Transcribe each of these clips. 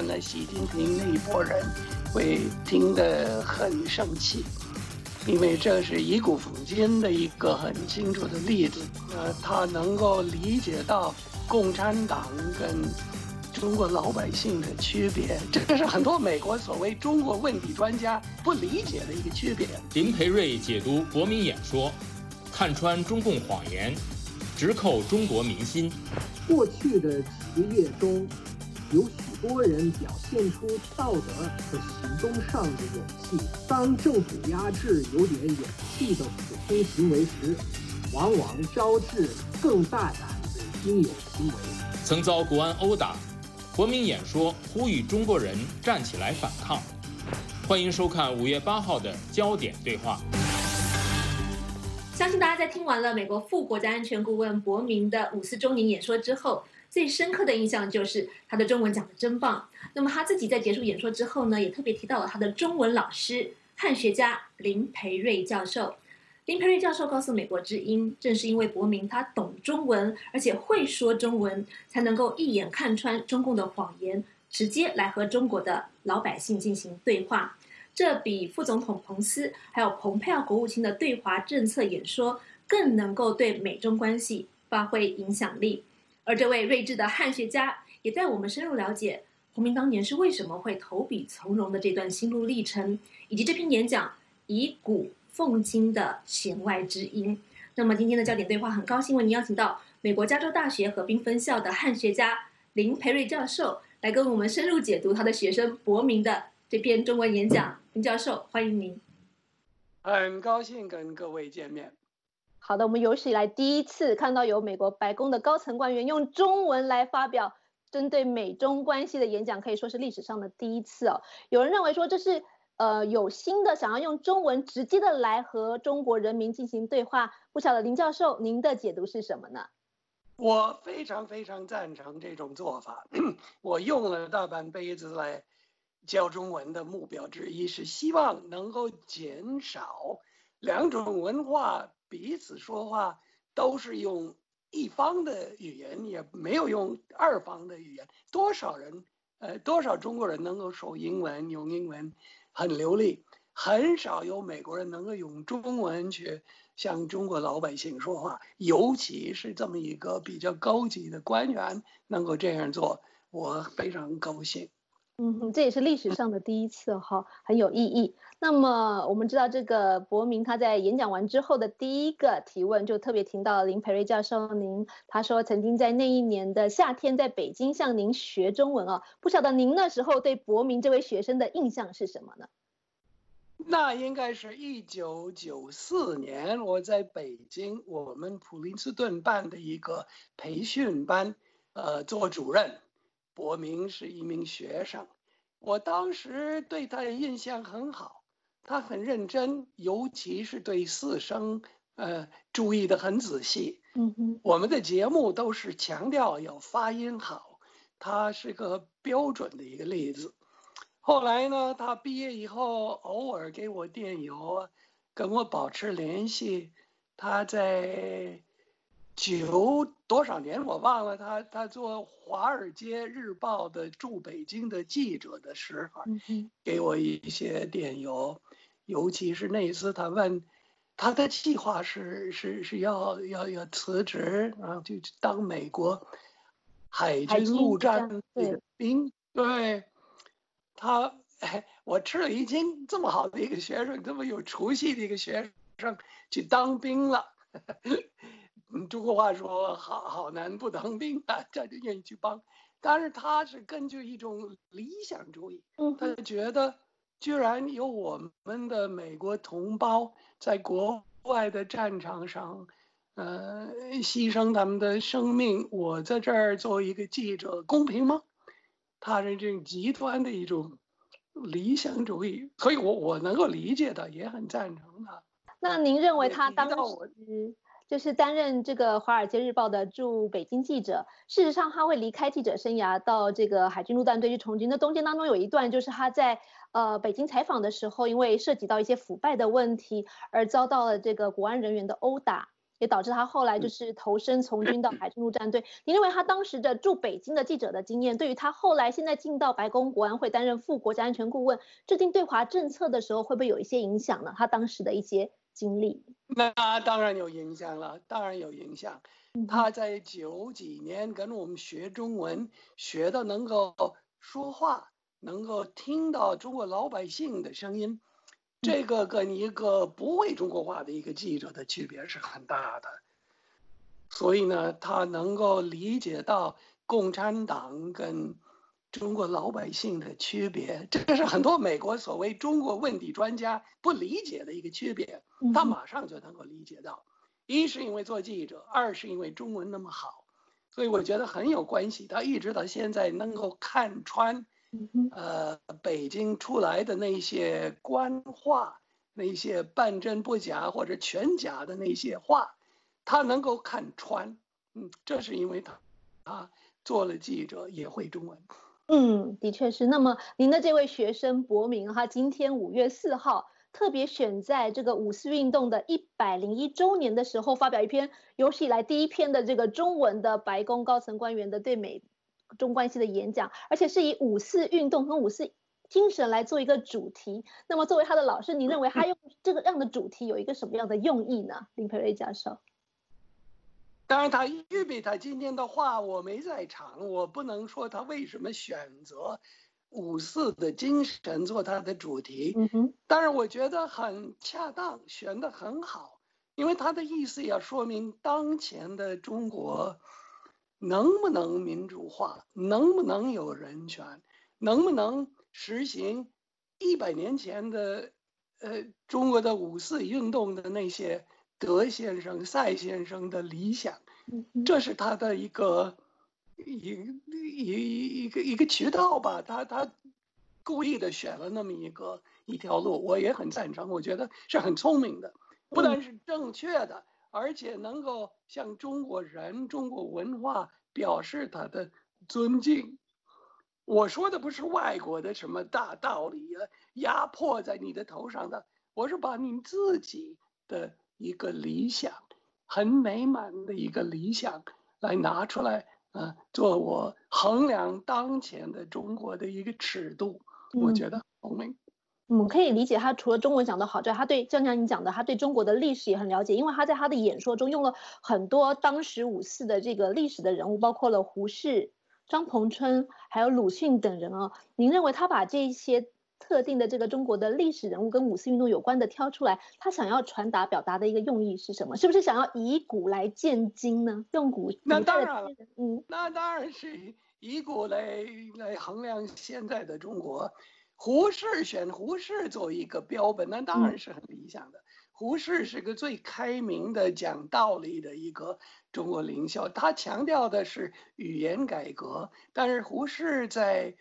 看了习近平那一拨人会听得很生气，因为这是以古讽今的一个很清楚的例子。他能够理解到共产党跟中国老百姓的区别，这是很多美国所谓中国问题专家不理解的一个区别。 林培瑞解读国民演说，看穿中共谎言，直扣中国民心。 过去的几个月中，有许多人表现出道德和行动上的勇气。当政府压制有点勇气的普通行为时，往往招致更大胆的应有行为。 曾遭国安殴打，国民演说呼吁中国人站起来反抗。欢迎收看5月8号的焦点对话。 相信大家在听完了美国副国家安全顾问伯明的54周年演说之后，最深刻的印象就是他的中文讲得真棒。那么他自己在结束演说之后呢，也特别提到了他的中文老师汉学家林培瑞教授。林培瑞教授告诉美国之音，正是因为伯明他懂中文，而且会说中文，才能够一眼看穿中共的谎言，直接来和中国的老百姓进行对话。这比副总统彭斯还有蓬佩奥国务卿的对华政策演说更能够对美中关系发挥影响力。而这位睿智的汉学家也带我们深入了解伯明当年是为什么会投笔从戎的这段心路历程，以及这篇演讲以古讽今的弦外之音。那么今天的焦点对话，很高兴为您邀请到美国加州大学河滨分校的汉学家林培瑞教授来跟我们深入解读他的学生伯明的这篇中文演讲。林教授，欢迎您。 很高兴跟各位见面。 好的，我们有史以来第一次看到有美国白宫的高层官员用中文来发表针对美中关系的演讲，可以说是历史上的第一次哦。有人认为说这是有心的想要用中文直接的来和中国人民进行对话，不晓得林教授您的解读是什么呢？ 我非常赞成这种做法。我用了大半辈子来教中文的目标之一是希望能够减少两种文化彼此说话都是用一方的语言，也没有用二方的语言。多少中国人能够说英文，用英文很流利，很少有美国人能够用中文去向中国老百姓说话，尤其是这么一个比较高级的官员能够这样做，我非常高兴。 这也是历史上的第一次哈，很有意义。那么我们知道这个伯明他在演讲完之后的第一个提问就特别听到林培瑞教授他说曾经在那一年的夏天在北京向您学中文啊，不晓得您那时候对伯明这位学生的印象是什么呢？ 那应该是1994年，我在北京我们普林斯顿办的一个培训班，做主任。伯明是一名学生，我当时对他的印象很好，他很认真，尤其是对四声，注意得很仔细。我们的节目都是强调要发音好，他是个标准的一个例子。后来呢，他毕业以后偶尔给我电邮，跟我保持联系。他在多少年我忘了，他做《华尔街日报》的驻北京的记者的时候，给我一些电邮，尤其是那一次他问他的计划是要辞职，然后就当美国海军陆战队的兵。对，我吃了一惊，这么好的一个学生，这么有出息的一个学生去当兵了。中国话说好男不当兵啊，这就愿意去帮。但是他是根据一种理想主义，他觉得居然有我们的美国同胞在国外的战场上，牺牲他们的生命，我在这儿作为一个记者公平吗？他是这种极端的一种理想主义，所以我能够理解他，也很赞成他。 那您认为他当时就是担任这个《华尔街日报》的驻北京记者，事实上他会离开记者生涯到这个海军陆战队去从军。那中间当中有一段就是他在北京采访的时候，因为涉及到一些腐败的问题而遭到了这个国安人员的殴打， 也导致他后来就是投身从军到海军陆战队。你认为他当时的驻北京的记者的经验，对于他后来现在进到白宫国安会担任副国家安全顾问，制定对华政策的时候，会不会有一些影响呢？他当时的一些经历？ 那当然有影响了，当然有影响。他在90几年跟我们学中文，学的能够说话，能够听到中国老百姓的声音，这个跟一个不会中国话的一个记者的区别是很大的。所以呢，他能够理解到共产党跟中国老百姓的区别，这是很多美国所谓中国问题专家不理解的一个区别，他马上就能够理解到。一是因为做记者，二是因为中文那么好，所以我觉得很有关系。他一直到现在能够看穿，北京出来的那些官话，那些半真不假或者全假的那些话，他能够看穿。这是因为他做了记者，也会中文。 的确是。那么您的这位学生博明，他今天5月4号。特别选在这个5四运动的101周年的时候，发表一篇有史以来第一篇的这个中文的白宫高层官员的对美中关系的演讲，而且是以5四运动和5四精神来做一个主题。那么作为他的老师，您认为他用这个样的主题有一个什么样的用意呢？林培瑞教授。 当然，他预备他今天的话，我没在场，我不能说他为什么选择5四的精神做他的主题。当然我觉得很恰当，选得很好，因为他的意思要说明当前的中国能不能民主化，能不能有人权，能不能实行100年前的中国的5四运动的那些德先生、赛先生的理想。这是他的一个渠道吧，他故意的选了那么一条路，我也很赞成，我觉得是很聪明的，不但是正确的，而且能够向中国人、中国文化表示他的尊敬。我说的不是外国的什么大道理压迫在你的头上的，我是把你自己的一个理想，很美满的一个理想来拿出来。做我衡量当前的中国的一个尺度，我觉得聪明。 可以理解他除了中文讲得好之外，他对像你讲的，他对中国的历史也很了解，因为他在他的演说中用了很多当时5四的这个历史的人物，包括了胡适、张彭春还有鲁迅等人啊。您认为他把这些特定的这个中国的历史人物跟5四运动有关的挑出来，他想要传达表达的一个用意是什么？是不是想要以古来鉴今呢？用古那当然，那当然是以古来衡量现在的中国。选胡适作为一个标本，那当然是很理想的。胡适是个最开明的、讲道理的一个中国领袖，他强调的是语言改革，但是胡适在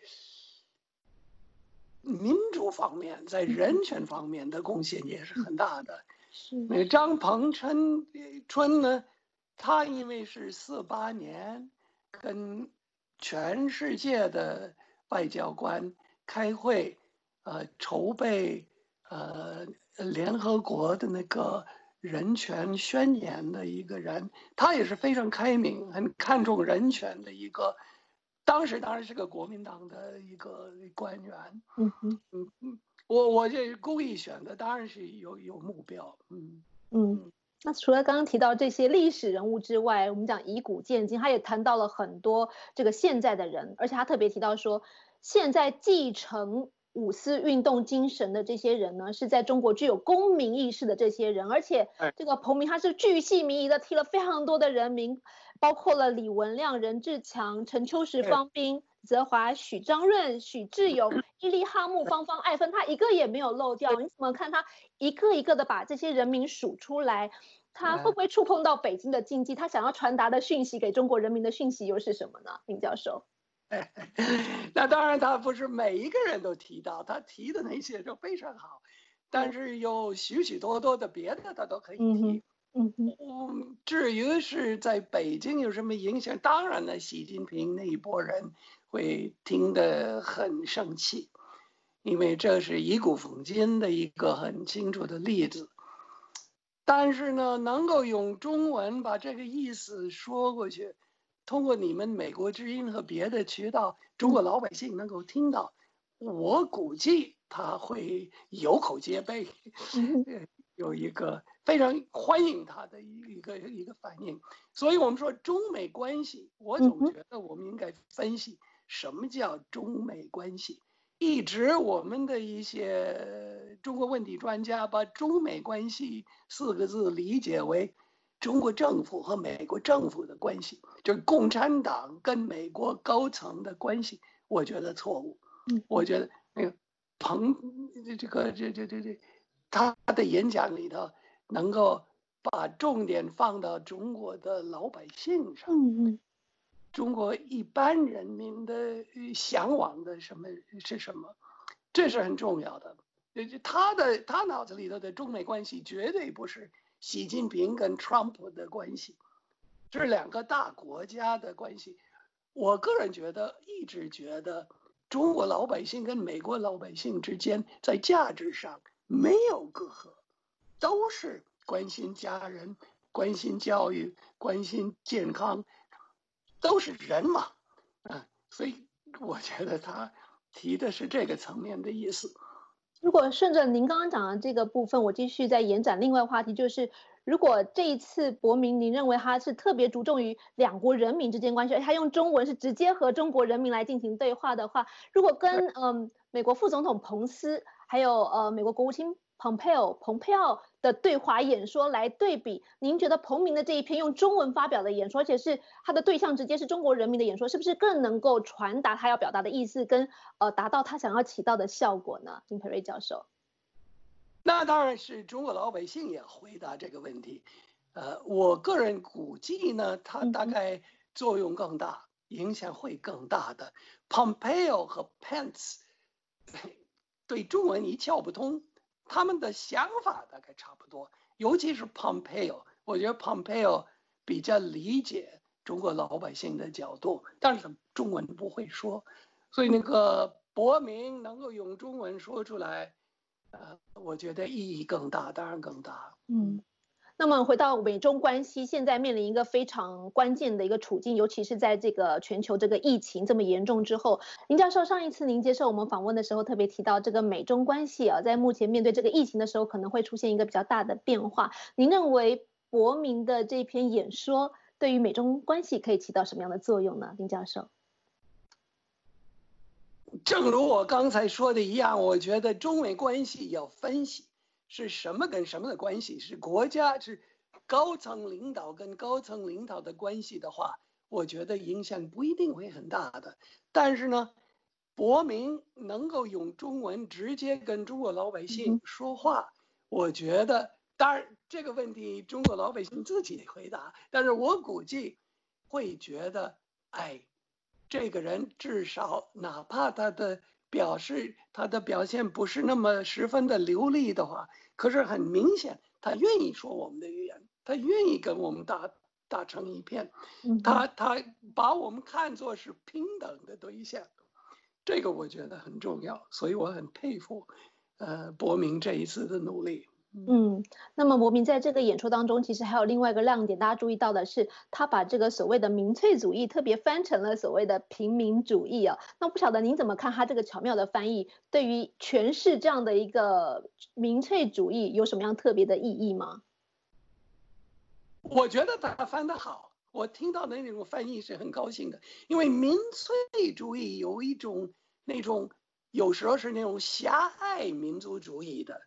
民主方面、在人权方面的贡献也是很大的。那个张彭春呢，他因为是48年跟全世界的外交官开会，筹备联合国的那个人权宣言的一个人，他也是非常开明、很看重人权的一个。当时当然是个国民党的一个官员。我这故意选的，当然是有目标。 那除了刚刚提到这些历史人物之外，我们讲以古鉴今，他也谈到了很多这个现在的人，而且他特别提到说，现在继承5四运动精神的这些人呢，是在中国具有公民意识的这些人，而且这个彭明他是巨细靡遗的提了非常多的人名，包括了李文亮、任志强、陈秋实、方斌、泽华、许章润、许志友、伊利哈木、芳芳、艾芬，他一个也没有漏掉。你怎么看他一个一个的把这些人名数出来？他会不会触碰到北京的禁忌？他想要传达的讯息给中国人民的讯息又是什么呢？林教授。 那当然，他不是每一个人都提到，他提的那些就非常好，但是有许许多多的别的他都可以提。至于是在北京有什么影响，当然了，习近平那一波人会听得很生气，因为这是以古讽今的一个很清楚的例子。 但是呢，能够用中文把这个意思说过去，通过你们美国之音和别的渠道，中国老百姓能够听到，我估计他会有口皆碑，有一个非常欢迎他的一个反应。所以我们说中美关系，我总觉得我们应该分析什么叫中美关系。一直我们的一些中国问题专家把中美关系4个字理解为中国政府和美国政府的关系，就是共产党跟美国高层的关系，我觉得错误。我觉得那个他的演讲里头能够把重点放到中国的老百姓上，中国一般人民的向往的是什么，这是很重要的。他脑子里头的中美关系绝对不是习近平跟 Trump 的关系，这是2个大国家的关系。我个人一直觉得中国老百姓跟美国老百姓之间在价值上没有隔阂，都是关心家人、关心教育、关心健康，都是人嘛，所以我觉得他提的是这个层面的意思。 如果顺着您刚刚讲的这个部分，我继续再延展另外话题，就是如果这一次博明，您认为他是特别注重于2国人民之间关系，而且他用中文是直接和中国人民来进行对话的话，如果跟美国副总统彭斯还有美国国务卿蓬佩奥的对华演说来对比，您觉得彭明的这一篇用中文发表的演说，而且是他的对象直接是中国人民的演说，是不是更能够传达他要表达的意思，跟达到他想要起到的效果呢？丁培瑞教授， 那当然是中国老百姓也回答这个问题。我个人估计呢，他大概作用更大，影响会更大的。Pompeo 和 Pence 对中文一窍不通。他们的想法大概差不多，尤其是 Pompeo， 我觉得 Pompeo 比较理解中国老百姓的角度，但是中文不会说，所以那个博明能够用中文说出来，我觉得意义更大，当然更大。 那么回到美中关系，现在面临一个非常关键的一个处境，尤其是在这个全球这个疫情这么严重之后，林教授上一次您接受我们访问的时候，特别提到这个美中关系在目前面对这个疫情的时候，可能会出现一个比较大的变化。您认为博明的这篇演说对于美中关系可以起到什么样的作用呢？林教授， 正如我刚才说的一样，我觉得中美关系要分析。是什么跟什么的关系？是国家是高层领导跟高层领导的关系的话，我觉得影响不一定会很大的。但是呢，博明能够用中文直接跟中国老百姓说话，我觉得当然这个问题中国老百姓自己回答，但是我估计会觉得，这个人至少哪怕他的表现不是那么十分的流利的话，可是很明显他愿意说我们的语言，他愿意跟我们打成一片，他把我们看作是平等的对象，这个我觉得很重要，所以我很佩服博明这一次的努力。 那么博明在这个演说当中，其实还有另外一个亮点，大家注意到的是，他把这个所谓的民粹主义特别翻成了所谓的平民主义啊。那不晓得您怎么看他这个巧妙的翻译，对于诠释这样的一个民粹主义有什么样特别的意义吗？ 我觉得他翻得好，我听到的那种翻译是很高兴的，因为民粹主义有一种那种有时候是那种狭隘民族主义的。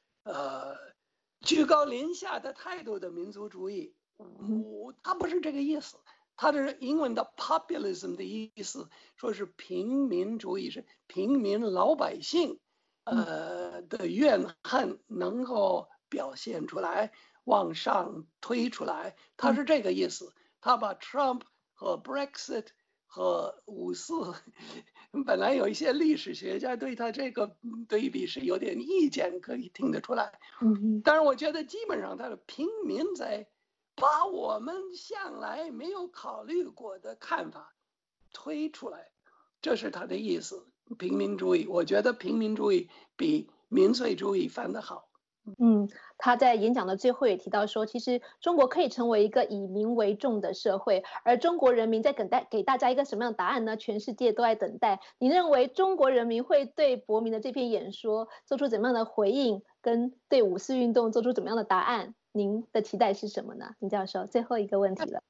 居高临下的态度的民族主义，他不是这个意思。他的英文的 populism 的意思，说是平民主义，是平民老百姓的怨恨能够表现出来，往上推出来，他是这个意思。他把 Trump 和 Brexit 和54，本来有一些历史学家对他这个对比是有点意见，可以听得出来。但是我觉得基本上他的平民在把我们向来没有考虑过的看法推出来，这是他的意思。平民主义，我觉得平民主义比民粹主义翻得好。 他在演讲的最后也提到说，其实中国可以成为一个以民为重的社会，而中国人民在给大家一个什么样的答案呢？全世界都在等待。你认为中国人民会对伯明的这篇演说做出怎么样的回应，跟对5·4运动做出怎么样的答案？您的期待是什么呢，林教授？最后一个问题了。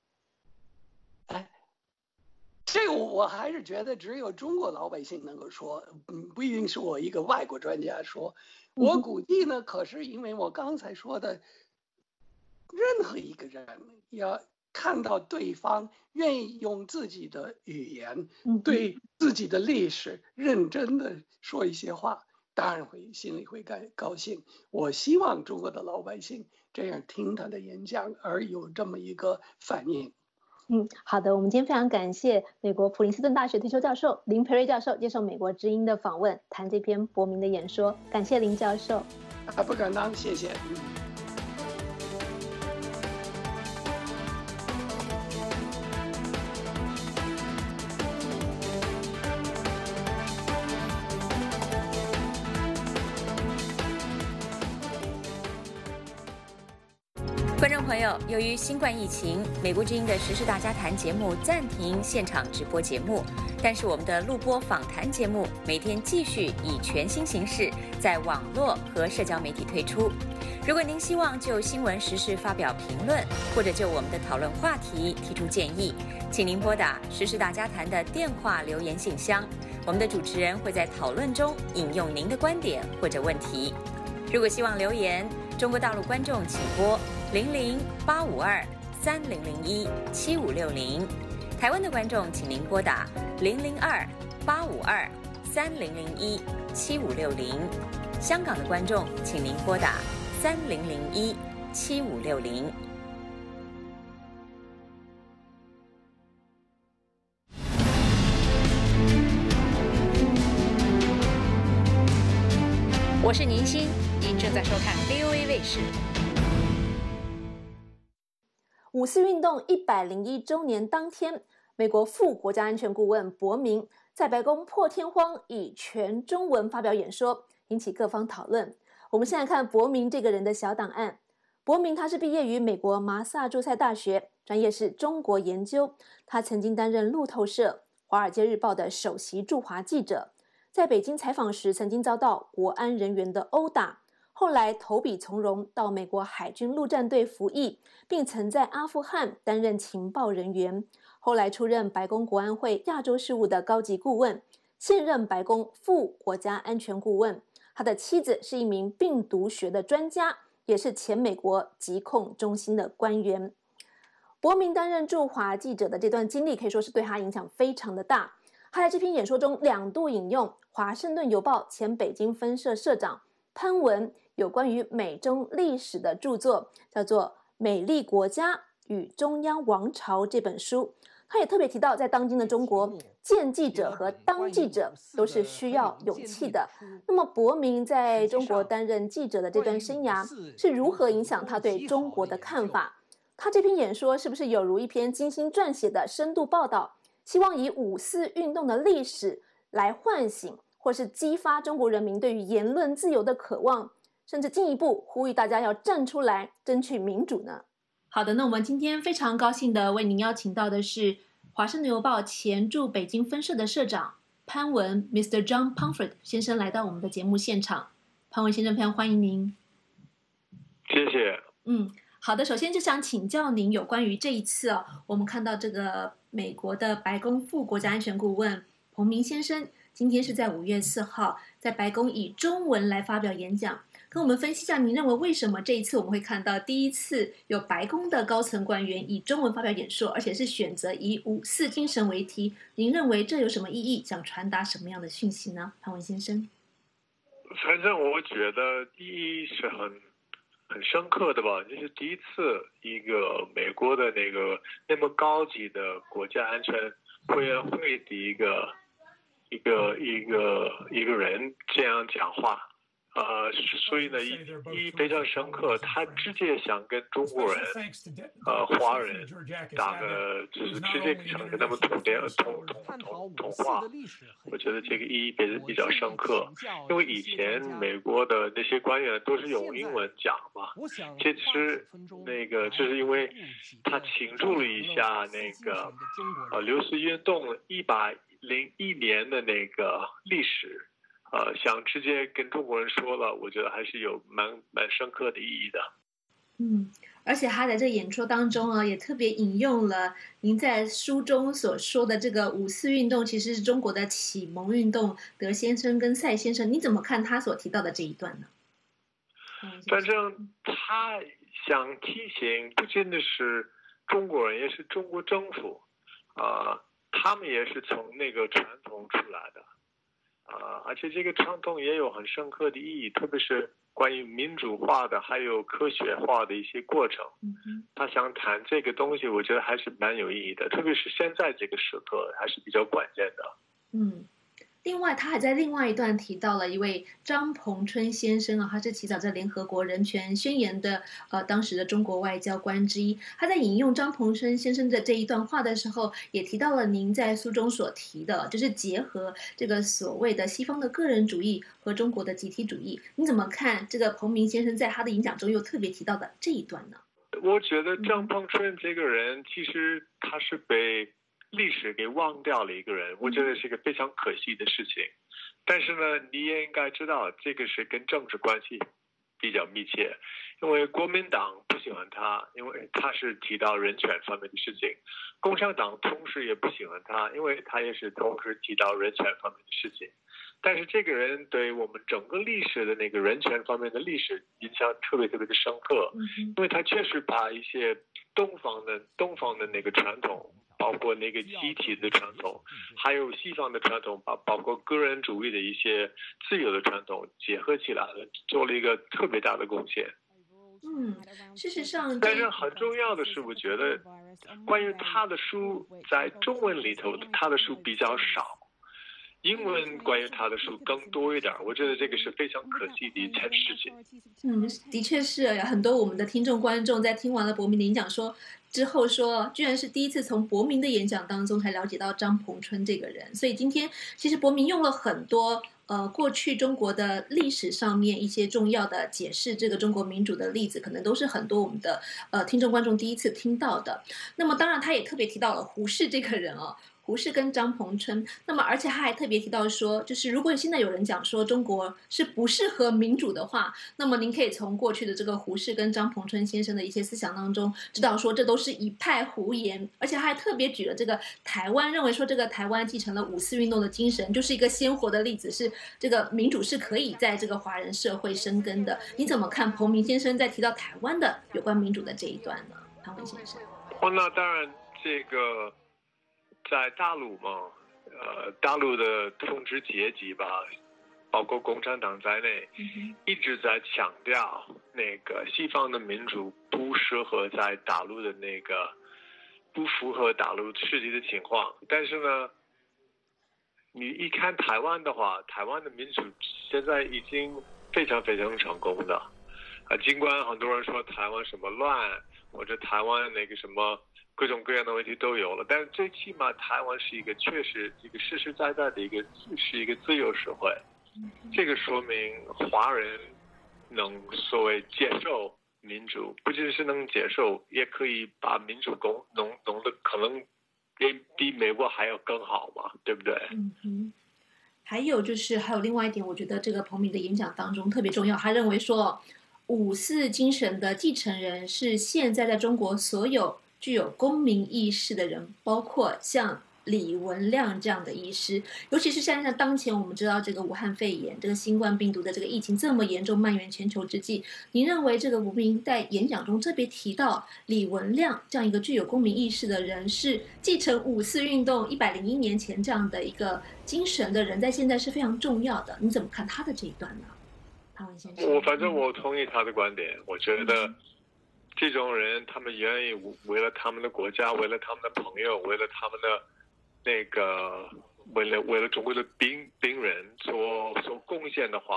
这个我还是觉得只有中国老百姓能够说，不一定是我一个外国专家说。我估计呢，可是因为我刚才说的，任何一个人要看到对方愿意用自己的语言，对自己的历史认真的说一些话，当然心里会高兴。我希望中国的老百姓这样听他的演讲而有这么一个反应。 好的，我们今天非常感谢美国普林斯顿大学退休教授林培瑞教授接受美国之音的访问，谈这篇伯明的演说。感谢林教授。 不敢当，谢谢。 观众朋友，由于新冠疫情，美国之音的时事大家谈节目暂停现场直播节目，但是我们的录播访谈节目每天继续以全新形式在网络和社交媒体推出。如果您希望就新闻时事发表评论，或者就我们的讨论话题提出建议，请您拨打时事大家谈的电话留言信箱，我们的主持人会在讨论中引用您的观点或者问题。如果希望留言，中国大陆观众请拨00-852-3001-7560，台湾的观众请您拨打002-852-3001-7560，香港的观众请您拨打3001-7560。我是宁欣，您正在收看 VOA 卫视。 5·4运动101周年当天，美国副国家安全顾问伯明在白宫破天荒以全中文发表演说，引起各方讨论。我们现在看伯明这个人的小档案。伯明他是毕业于美国麻萨诸塞大学，专业是中国研究。他曾经担任路透社、华尔街日报的首席驻华记者，在北京采访时曾经遭到国安人员的殴打。后来投笔从戎，到美国海军陆战队服役，并曾在阿富汗担任情报人员。后来出任白宫国安会亚洲事务的高级顾问，现任白宫副国家安全顾问。他的妻子是一名病毒学的专家，也是前美国疾控中心的官员。伯明担任驻华记者的这段经历，可以说是对他影响非常的大。他在这篇演说中2度引用《华盛顿邮报》前北京分社社长潘文有关于美中历史的著作，叫做《美丽国家与中央王朝》这本书。他也特别提到，在当今的中国，见记者和当记者都是需要勇气的。那么伯明在中国担任记者的这段生涯是如何影响他对中国的看法？他这篇演说是不是有如一篇精心撰写的深度报道，希望以5·4运动的历史来唤醒或是激发中国人民对于言论自由的渴望，甚至进一步呼吁大家要站出来争取民主呢？好的，那我们今天非常高兴的为您邀请到的是华盛顿邮报前驻北京分社的社长潘文 Mr. John Pomfret 先生来到我们的节目现场。潘文先生，非常欢迎您。 谢谢。 好的，首先就想请教您有关于这一次我们看到这个美国的白宫副国家安全顾问伯明先生今天是在5月4号在白宫以中文来发表演讲，跟我们分析一下您认为为什么这一次我们会看到第一次有白宫的高层官员以中文发表演说，而且是选择以5·4精神为题，您认为这有什么意义，想传达什么样的讯息呢？潘文先生。 反正我觉得第一是很深刻的吧，就是第一次一个美国的那么高级的国家安全委员会的一个人这样讲话， 所以呢，一非常深刻，他直接想跟中国人，华人打个，就是直接想跟他们通话。我觉得这个意义比较深刻，因为以前美国的那些官员都是用英文讲嘛，这次那个就是因为他庆祝了一下那个六四运动101年的那个历史。想直接跟中国人说了，我觉得还是有蛮深刻的意义的。 而且他在这个演说当中啊，也特别引用了您在书中所说的这个五四运动，其实是中国的启蒙运动。德先生跟赛先生，你怎么看他所提到的这一段呢？ 反正他想提醒，不仅仅是中国人，也是中国政府，他们也是从那个传统出来的。而且这个传统也有很深刻的意义，特别是关于民主化的还有科学化的一些过程。他想谈这个东西，我觉得还是蛮有意义的，特别是现在这个时刻还是比较关键的。 另外，他还在另外一段提到了一位张彭春先生啊，他是起草这联合国人权宣言的当时的中国外交官之一。他在引用张彭春先生的这一段话的时候，也提到了您在书中所提的，就是结合这个所谓的西方的个人主义和中国的集体主义。你怎么看这个彭明先生在他的演讲中又特别提到的这一段呢？ 我觉得张彭春这个人，其实他是被历史给忘掉了一个人，我觉得是一个非常可惜的事情。但是呢，你也应该知道，这个是跟政治关系比较密切，因为国民党不喜欢他，因为他是提到人权方面的事情；共产党同时也不喜欢他，因为他也是同时提到人权方面的事情。但是这个人对我们整个历史的那个人权方面的历史影响特别的深刻，因为他确实把一些东方的那个传统，包括那个集体的传统，还有西方的传统，包括个人主义的一些自由的传统结合起来了，做了一个特别大的贡献。 事实上， 但是很重要的是，我觉得关于他的书在中文里头，他的书比较少，英文关于他的书更多一点，我觉得这个是非常可惜的一件事情。 的确是很多我们的听众观众在听完了伯明的演讲之后说，居然是第一次从伯明的演讲当中才了解到张彭春这个人。所以今天其实伯明用了很多过去中国的历史上面一些重要的解释这个中国民主的例子，可能都是很多我们的听众观众第一次听到的。那么当然他也特别提到了胡适这个人胡适跟张彭春，那么而且他还特别提到说，就是如果现在有人讲说中国是不适合民主的话，那么您可以从过去的这个胡适跟张彭春先生的一些思想当中知道说这都是一派胡言。而且他还特别举了这个台湾，认为说这个台湾继承了五四运动的精神，就是一个鲜活的例子，是这个民主是可以在这个华人社会生根的。你怎么看彭明先生在提到台湾的有关民主的这一段呢？潘文先生。 那当然这个在大陆嘛，大陆的统治阶级吧，包括共产党在内，一直在强调那个西方的民主不适合在大陆的那个，不符合大陆实际的情况。但是呢，你一看台湾的话，台湾的民主现在已经非常非常成功的，尽管很多人说台湾什么乱，或者台湾那个什么各种各样的问题都有了，但是最起码台湾是一个确实一个实实在在的是一个自由社会，这个说明华人能所谓接受民主，不仅是能接受，也可以把民主弄得可能比美国还要更好嘛，对不对？ 还有另外一点，我觉得这个彭明的演讲当中特别重要，他认为说五四精神的继承人是现在在中国所有具有公民意识的人，包括像李文亮这样的医师，尤其是像当前我们知道这个武汉肺炎这个新冠病毒的这个疫情这么严重蔓延全球之际，您认为这个吴明在演讲中特别提到李文亮这样一个具有公民意识的人，是继承五四运动101年前这样的一个精神的人，在现在是非常重要的。你怎么看他的这一段呢？潘文先生。 反正我同意他的观点，我觉得这种人他们愿意为了他们的国家，为了他们的朋友，为了他们的为了中国的病人所贡献的话，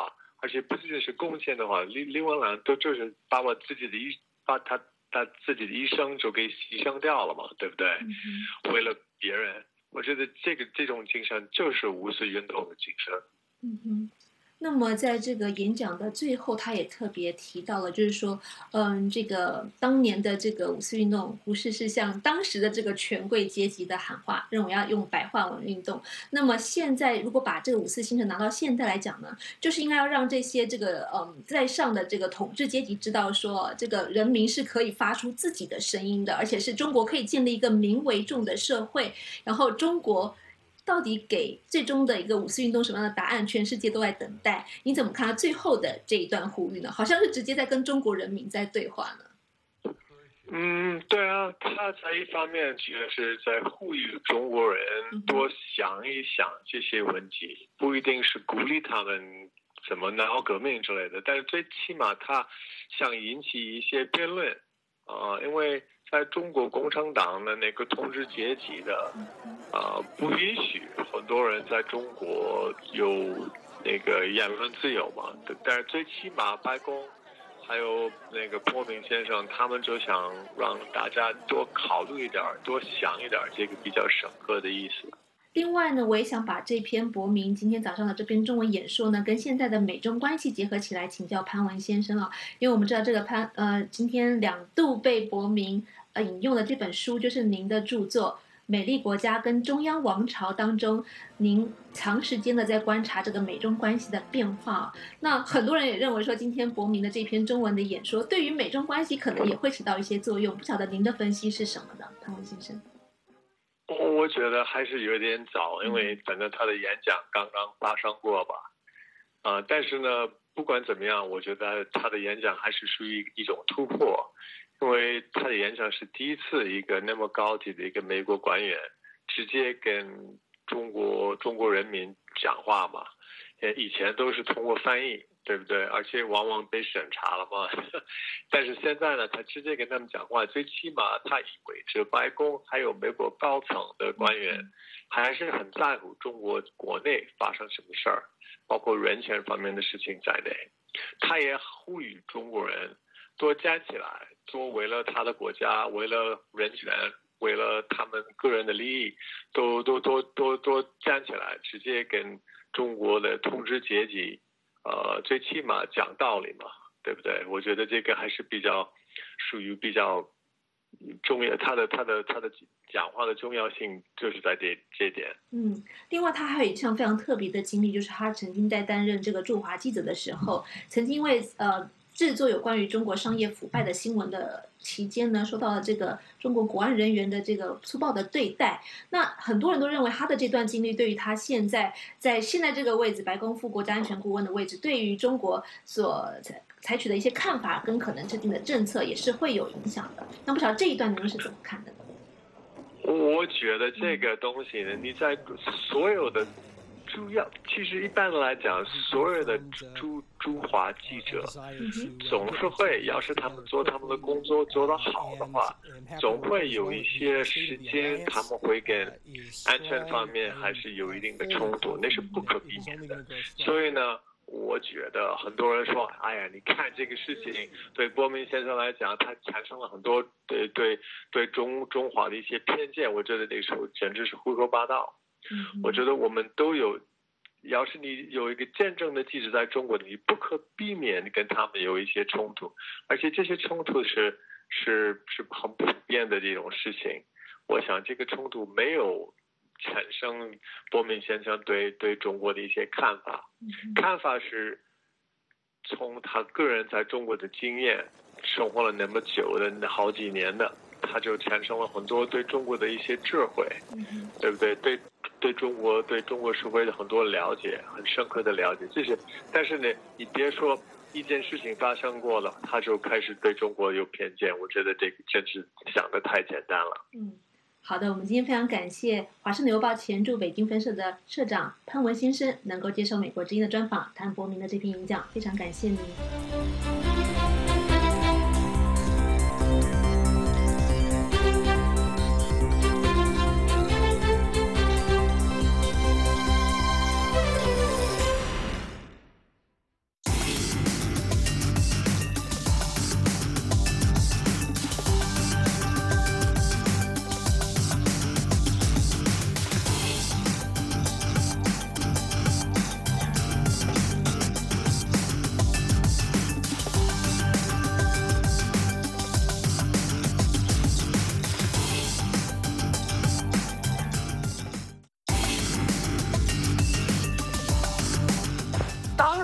而且不仅仅是贡献的话，另外呢都就是把他自己的一生就给牺牲掉了嘛，对不对？为了别人，我觉得这种精神就是五四运动的精神。 那么在这个演讲的最后，他也特别提到了，就是说，这个当年的这个五四运动，胡适是向当时的这个权贵阶级的喊话，认为要用白话文运动。那么现在如果把这个五四精神拿到现代来讲呢，就是应该要让这些这个在上的这个统治阶级知道说，这个人民是可以发出自己的声音的，而且是中国可以建立一个民为重的社会，然后中国到底给最终的一个五四运动什么样的答案，全世界都在等待。你怎么看他最后的这一段呼吁呢？好像是直接在跟中国人民在对话呢。 对啊，他在一方面其实是在呼吁中国人多想一想这些问题，不一定是鼓励他们怎么闹革命之类的，但是最起码他想引起一些辩论因为在中国共产党的那个统治阶级的不允许很多人在中国有那个言论自由嘛，但是最起码白宫还有那个伯明先生他们就想让大家多考虑一点，多想一点这个比较深刻的意思。 另外呢，我也想把这篇伯明今天早上的这篇中文演说呢，跟现在的美中关系结合起来，请教潘文先生因为我们知道这个今天2度被伯明引用的这本书，就是您的著作《美丽国家跟中央王朝》当中，您长时间的在观察这个美中关系的变化。那很多人也认为说，今天伯明的这篇中文的演说，对于美中关系可能也会起到一些作用。不晓得您的分析是什么呢，潘文先生？ 我觉得还是有点早，因为反正他的演讲刚刚发生过吧，但是呢，不管怎么样，我觉得他的演讲还是属于一种突破，因为他的演讲是第一次一个那么高级的一个美国官员直接跟中国人民讲话嘛，以前都是通过翻译，对不对？而且往往被审查了嘛。但是现在呢，他直接跟他们讲话，最起码他以为这白宫还有美国高层的官员还是很在乎中国国内发生什么事儿，包括人权方面的事情在内。他也呼吁中国人多站起来，多为了他的国家，为了人权，为了他们个人的利益，都站起来，直接跟中国的统治阶级最起码讲道理嘛，对不对？我觉得这个还是属于比较重要，他的讲话的重要性就是在这点。 另外他还有一项非常特别的经历，就是他曾经在担任这个驻华记者的时候，曾经因为制作有关于中国商业腐败的新闻的期间呢，受到了这个中国国安人员的这个粗暴的对待。那很多人都认为他的这段经历对于他现在这个位置，白宫副国家安全顾问的位置，对于中国所采取的一些看法跟可能制定的政策也是会有影响的。那不晓得这一段您是怎么看的呢？ 我觉得这个东西呢，你在所有的其实一般来讲，所有的驻华记者总是会，要是他们做他们的工作做得好的话，总会有一些时间他们会跟安全方面还是有一定的冲突，那是不可避免的。所以呢，我觉得很多人说，哎呀，你看这个事情对伯明先生来讲，他产生了很多对中华的一些偏见，我觉得这个时候简直是胡说八道。我觉得我们都有，要是你有一个真正的记者在中国，你不可避免跟他们有一些冲突，而且这些冲突是很普遍的这种事情。我想这个冲突没有产生伯明先生对中国的一些看法是从他个人在中国的经验，生活了那么久的好几年的，他就产生了很多对中国的一些智慧，对不对？对中国社会的很多了解，很深刻的了解这些。但是呢，你别说一件事情发生过了，他就开始对中国有偏见，我觉得这个真是想得太简单了。 好的，我们今天非常感谢华盛顿邮报前驻北京分社的社长潘文先生能够接受美国之音的专访，谈伯明的这篇演讲，非常感谢您。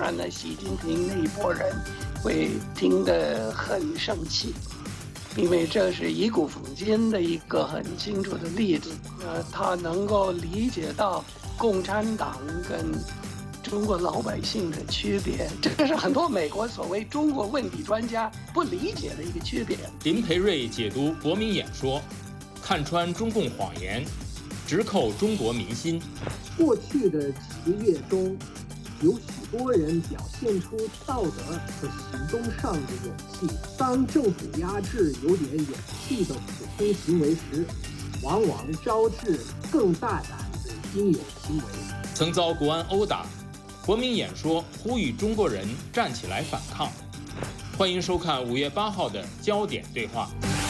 然呢，习近平那一拨人会听得很生气，因为这是以古讽今的一个很清楚的例子。他能够理解到共产党跟中国老百姓的区别，这是很多美国所谓中国问题专家不理解的一个区别。 林培瑞解读国民演说，看穿中共谎言，直扣中国民心。 过去的几个月中，有许多人表现出道德和行动上的勇气。当政府压制有点勇气的普通行为时，往往招致更大胆的英勇行为。 曾遭国安殴打，国民演说呼吁中国人站起来反抗。欢迎收看5月8号的焦点对话。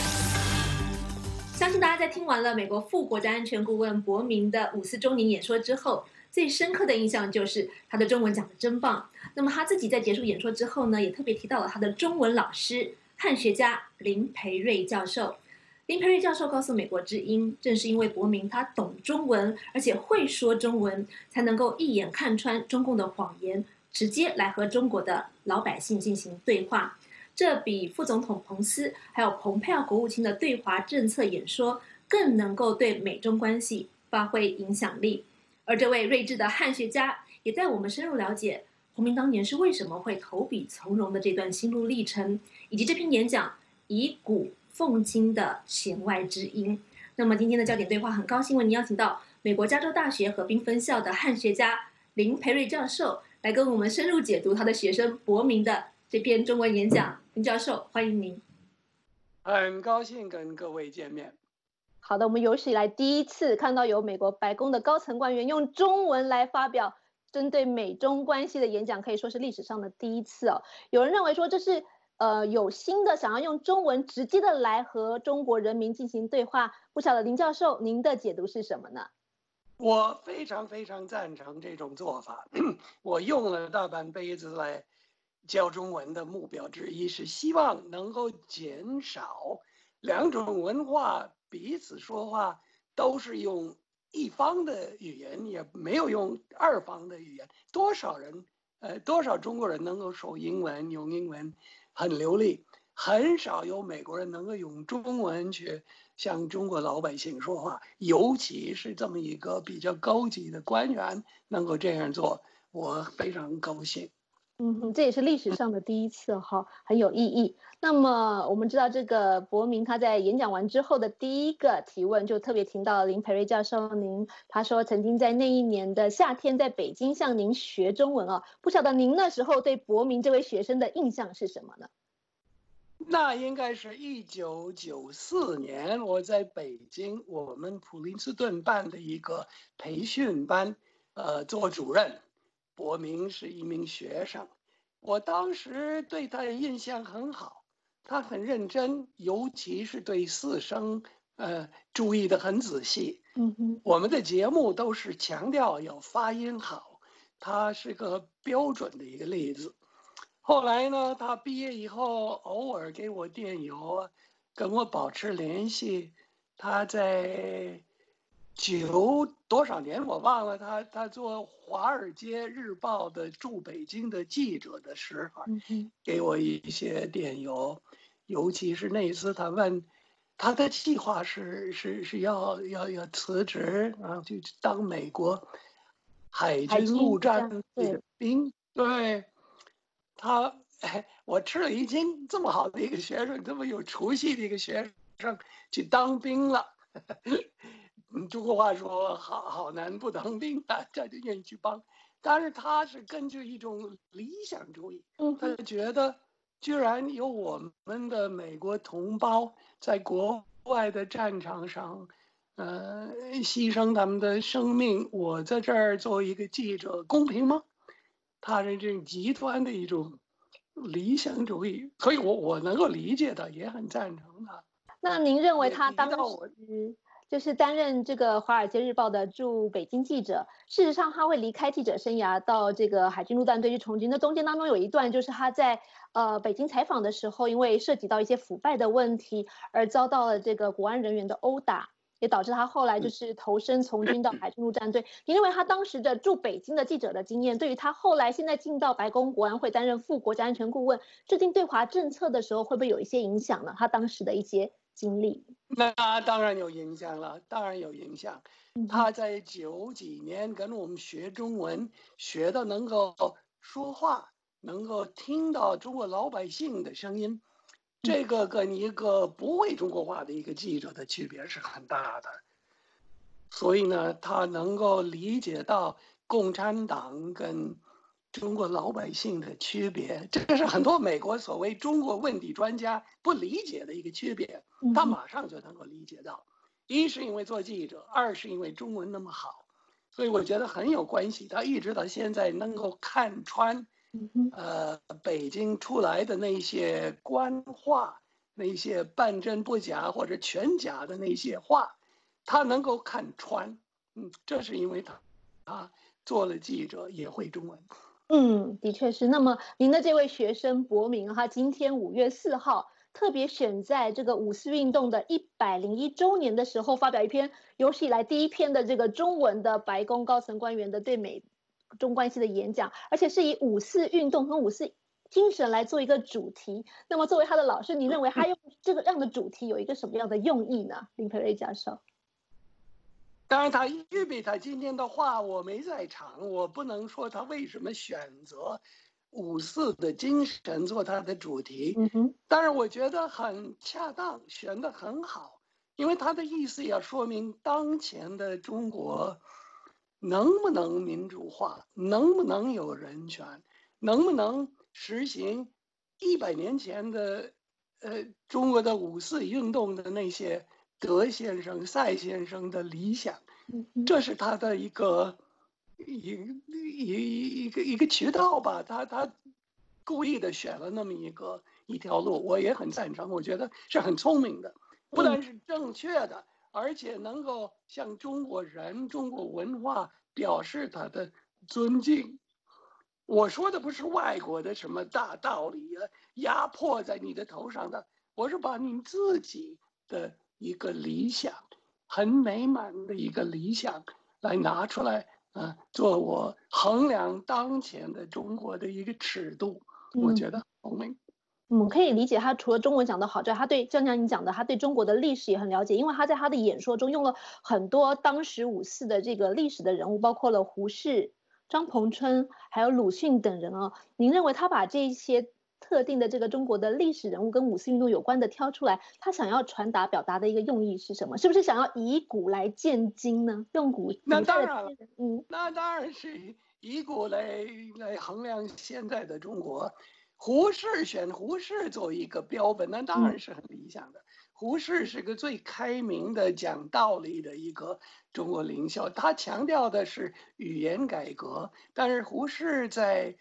相信大家在听完了美国副国家安全顾问伯明的54周年演说之后，最深刻的印象就是他的中文讲得真棒。那么他自己在结束演说之后呢，也特别提到了他的中文老师、汉学家林培瑞教授。林培瑞教授告诉美国之音，正是因为伯明他懂中文，而且会说中文，才能够一眼看穿中共的谎言，直接来和中国的老百姓进行对话。这比副总统彭斯还有蓬佩奥国务卿的对华政策演说更能够对美中关系发挥影响力。而这位睿智的汉学家也带我们深入了解伯明当年是为什么会投笔从戎的这段心路历程，以及这篇演讲以古讽今的弦外之音。那么今天的焦点对话，很高兴为您邀请到美国加州大学河滨分校的汉学家林培瑞教授来跟我们深入解读他的学生伯明的这篇中文演讲。林教授，欢迎您。 很高兴跟各位见面。 好的，我们有史以来第一次看到有美国白宫的高层官员用中文来发表针对美中关系的演讲，可以说是历史上的第一次哦。有人认为说这是有心的想要用中文直接的来和中国人民进行对话，不晓得林教授您的解读是什么呢？ 我非常非常赞成这种做法。我用了大半辈子来教中文的目标之一是希望能够减少两种文化彼此说话都是用一方的语言，也没有用二方的语言。多少中国人能够说英文，用英文很流利，很少有美国人能够用中文去向中国老百姓说话，尤其是这么一个比较高级的官员能够这样做，我非常高兴。 这也是历史上的第一次哈，很有意义。那么我们知道这个伯明他在演讲完之后的第一个提问，就特别听到林培瑞教授您，他说曾经在那一年的夏天在北京向您学中文啊，不晓得您那时候对伯明这位学生的印象是什么呢？ 那应该是1994年，我在北京我们普林斯顿办的一个培训班，做主任。伯明是一名学生，我当时对他的印象很好，他很认真，尤其是对四声，注意得很仔细。我们的节目都是强调要发音好，他是个标准的一个例子。后来呢，他毕业以后偶尔给我电邮，跟我保持联系。他在多少年我忘了，他做《华尔街日报》的驻北京的记者的时候，给我一些电邮，尤其是那次他问他的计划是要辞职，然后去当美国海军陆战队的兵。对，我吃了一惊，这么好的一个学生，这么有出息的一个学生去当兵了。中国话说好男不当兵啊，他就愿意去帮。但是他是根据一种理想主义，他觉得居然有我们的美国同胞在国外的战场上，牺牲他们的生命，我在这儿作为一个记者，公平吗？他是这种极端的一种理想主义，所以我能够理解的，也很赞成他。 那您认为他当时就是担任这个《华尔街日报》的驻北京记者，事实上他会离开记者生涯到这个海军陆战队去从军。那中间当中有一段就是他在北京采访的时候，因为涉及到一些腐败的问题而遭到了这个国安人员的殴打。 也导致他后来就是投身从军到海军陆战队。你认为他当时的驻北京的记者的经验，对于他后来现在进到白宫国安会担任副国家安全顾问，制定对华政策的时候，会不会有一些影响呢？他当时的一些经历？ 那当然有影响了，当然有影响。他在90几年跟我们学中文，学的能够说话，能够听到中国老百姓的声音，这个跟一个不会中国话的一个记者的区别是很大的。所以呢，他能够理解到共产党跟中国老百姓的区别，这是很多美国所谓中国问题专家不理解的一个区别，他马上就能够理解到。一是因为做记者，二是因为中文那么好，所以我觉得很有关系。他一直到现在能够看穿，北京出来的那些官话，那些半真不假或者全假的那些话，他能够看穿。这是因为他做了记者，也会中文。 的确是。那么您的这位学生博明，他今天5月4号。特别选在这个5·4运动的101周年的时候，发表一篇有史以来第一篇的这个中文的白宫高层官员的对美中关系的演讲，而且是以5·4运动跟5·4精神来做一个主题。那么作为他的老师，你认为他用这样的主题有一个什么样的用意呢？林培瑞教授。 当然，他预备他今天的话，我没在场，我不能说他为什么选择5·4的精神做他的主题。当然我觉得很恰当，选得很好，因为他的意思要说明当前的中国能不能民主化，能不能有人权，能不能实行100年前的中国的5·4运动的那些德先生、赛先生的理想。这是他的一个渠道吧，他故意的选了那么一条路，我也很赞成，我觉得是很聪明的，不但是正确的，而且能够向中国人、中国文化表示他的尊敬。我说的不是外国的什么大道理啊，压迫在你的头上的，我是把你自己的一个理想，很美满的一个理想来拿出来。做我衡量当前的中国的一个尺度，我觉得聪明。 可以理解他除了中文讲得好之外，他对就像你讲的，他对中国的历史也很了解，因为他在他的演说中用了很多当时5·4的这个历史的人物，包括了胡适、张彭春还有鲁迅等人啊。您认为他把这些特定的这个中国的历史人物跟5·4运动有关的挑出来，他想要传达表达的一个用意是什么？是不是想要以古来鉴今呢？用古那当然了，那当然是以古来衡量现在的中国。选胡适作为一个标本，那当然是很理想的。胡适是个最开明的、讲道理的一个中国领袖，他强调的是语言改革，但是胡适在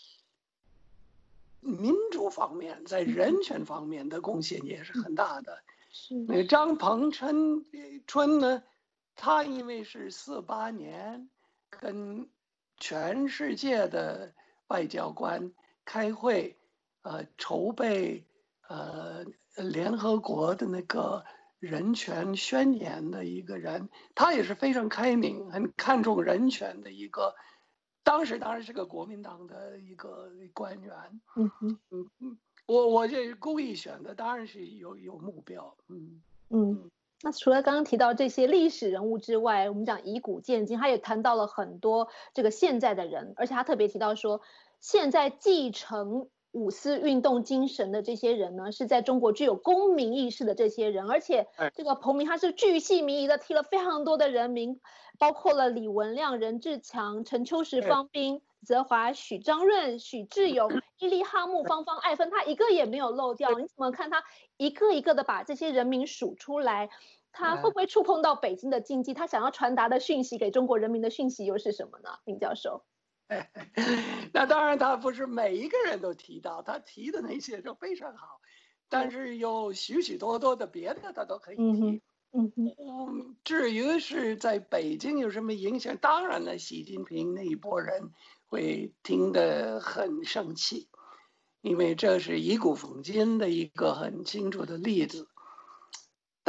民主方面、在人权方面的贡献也是很大的。那张彭春呢，他因为是48年跟全世界的外交官开会，筹备联合国的那个人权宣言的一个人，他也是非常开明、很看重人权的一个。当时当然是个国民党的一个官员。我这故意选的，当然是有目标。 那除了刚刚提到这些历史人物之外，我们讲以古鉴今，他也谈到了很多这个现在的人，而且他特别提到说，现在继承5·4运动精神的这些人呢，是在中国具有公民意识的这些人，而且这个彭明他是巨细靡遗的提了非常多的人名，包括了李文亮、任志强、陈秋实、方斌、泽华、许章润、许志友、伊利哈木、芳芳、艾芬，他一个也没有漏掉。你怎么看他一个一个的把这些人名数出来？他会不会触碰到北京的禁忌？他想要传达的讯息给中国人民的讯息又是什么呢？林教授。 那当然，他不是每一个人都提到，他提的那些就非常好，但是有许许多多的别的他都可以提。至于是在北京有什么影响，当然了，习近平那一波人会听得很生气，因为这是以古讽今的一个很清楚的例子。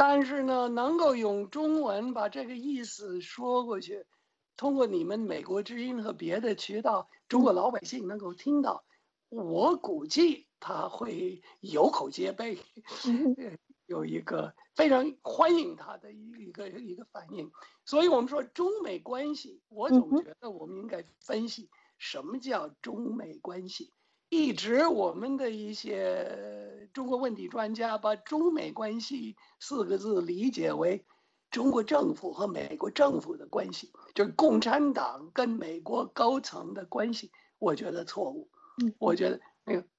但是呢，能够用中文把这个意思说过去，通过你们美国之音和别的渠道，中国老百姓能够听到，我估计他会有口皆碑，有一个非常欢迎他的一个反应。所以我们说中美关系，我总觉得我们应该分析什么叫中美关系。一直我们的一些中国问题专家把中美关系4个字理解为中国政府和美国政府的关系，就是共产党跟美国高层的关系，我觉得错误。我觉得那个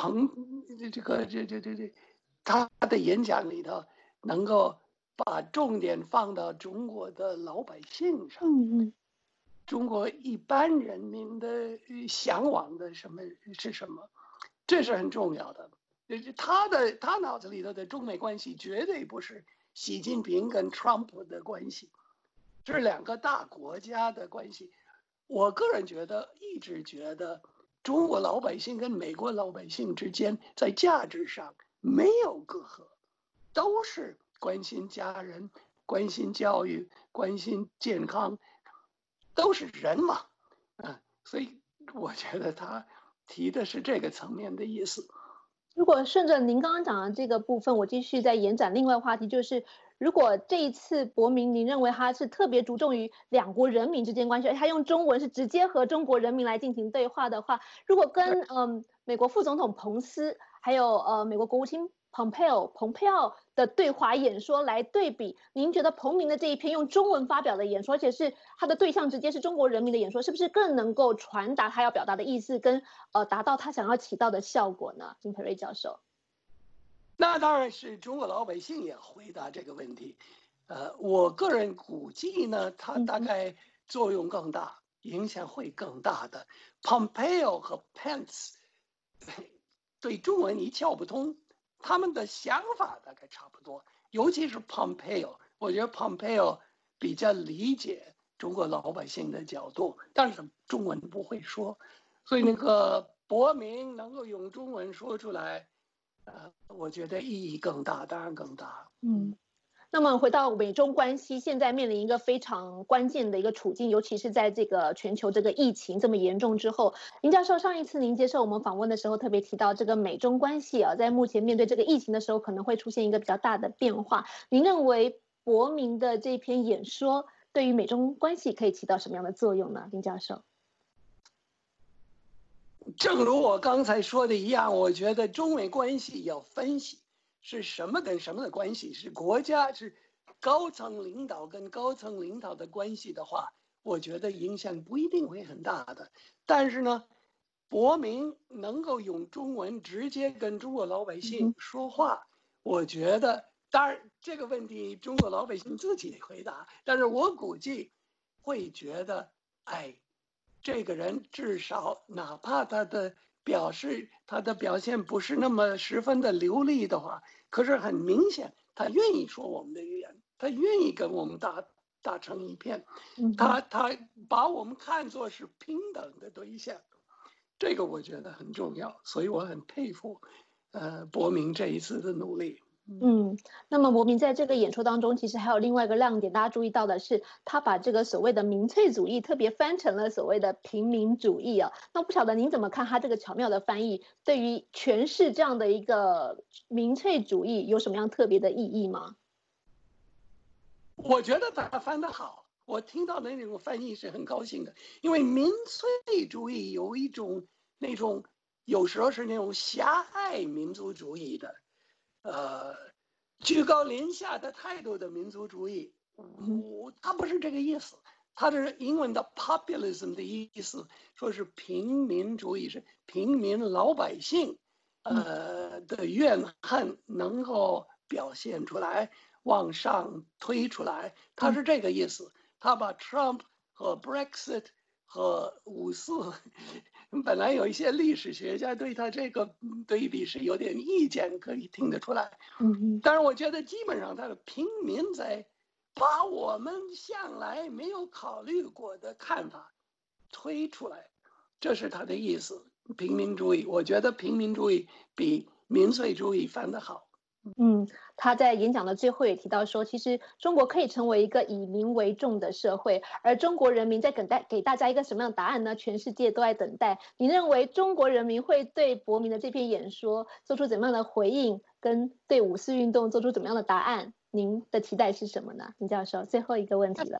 他的演讲里头能够把重点放到中国的老百姓上，中国一般人民的向往的是什么，这是很重要的。他脑子里头的中美关系绝对不是习近平跟 Trump 的关系，这是2个大国家的关系。我个人一直觉得中国老百姓跟美国老百姓之间在价值上没有隔阂，都是关心家人、关心教育、关心健康，都是人嘛，所以我觉得他提的是这个层面的意思。 如果顺着您刚刚讲的这个部分，我继续再延展另外话题，就是如果这一次博明您认为他是特别注重于2国人民之间关系，他用中文是直接和中国人民来进行对话的话，如果跟美国副总统彭斯还有美国国务卿蓬佩奥的对华演说来对比，您觉得彭明的这一篇用中文发表的演说，而且是他的对象直接是中国人民的演说，是不是更能够传达他要表达的意思，跟达到他想要起到的效果呢？金培瑞教授， 那当然是中国老百姓也回答这个问题。我个人估计呢，他大概作用更大，影响会更大的。Pompeo 和 Pence 对中文一窍不通。他们的想法大概差不多，尤其是 Pompeo， 我觉得 Pompeo 比较理解中国老百姓的角度，但是中文不会说，所以那个博明能够用中文说出来，我觉得意义更大，当然更大。 那么回到美中关系，现在面临一个非常关键的一个处境，尤其是在这个全球这个疫情这么严重之后，林教授上一次您接受我们访问的时候特别提到，这个美中关系在目前面对这个疫情的时候，可能会出现一个比较大的变化。您认为博明的这篇演说对于美中关系可以起到什么样的作用呢？林教授， 正如我刚才说的一样，我觉得中美关系要分析。是什么跟什么的关系？是国家是高层领导跟高层领导的关系的话，我觉得影响不一定会很大的。但是呢，博明能够用中文直接跟中国老百姓说话，我觉得，当然这个问题中国老百姓自己回答，但是我估计会觉得，这个人至少哪怕他的表现不是那么十分的流利的话，可是很明显他愿意说我们的语言，他愿意跟我们打成一片，他把我们看作是平等的对象，这个我觉得很重要，所以我很佩服博明这一次的努力。 那么博明在这个演说当中，其实还有另外一个亮点，大家注意到的是，他把这个所谓的民粹主义特别翻成了所谓的平民主义啊。那不晓得您怎么看他这个巧妙的翻译，对于诠释这样的一个民粹主义有什么样特别的意义吗？ 我觉得他翻得好，我听到的那种翻译是很高兴的，因为民粹主义有一种那种有时候是那种狭隘民族主义的。居高临下的态度的民族主义，他不是这个意思。他是英文的 populism 的意思，说是平民主义，是平民老百姓的怨恨能够表现出来，往上推出来，他是这个意思。他把 Trump 和 Brexit 和5·4，本来有一些历史学家对他这个对比是有点意见，可以听得出来。但是我觉得基本上他的平民在把我们向来没有考虑过的看法推出来，这是他的意思。平民主义，我觉得平民主义比民粹主义翻得好。 他在演讲的最后也提到说，其实中国可以成为一个以民为重的社会，而中国人民在给大家一个什么样的答案呢？全世界都在等待。你认为中国人民会对伯明的这篇演说做出怎么样的回应，跟对5·4运动做出怎么样的答案？您的期待是什么呢？林教授，最后一个问题了。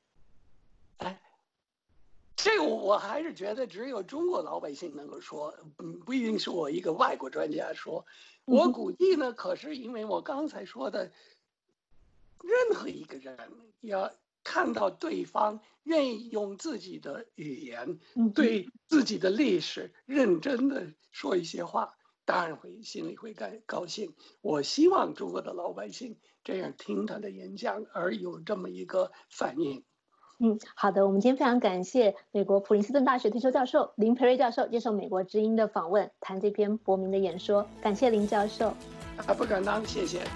这个我还是觉得只有中国老百姓能够说，不一定是我一个外国专家说。我估计呢，可是因为我刚才说的，任何一个人要看到对方愿意用自己的语言，对自己的历史认真的说一些话，当然心里会高兴。我希望中国的老百姓这样听他的演讲，而有这么一个反应。 好的，我们今天非常感谢美国普林斯顿大学退休教授林培瑞教授接受美国之音的访问，谈这篇伯明的演说。感谢林教授。 不敢当，谢谢。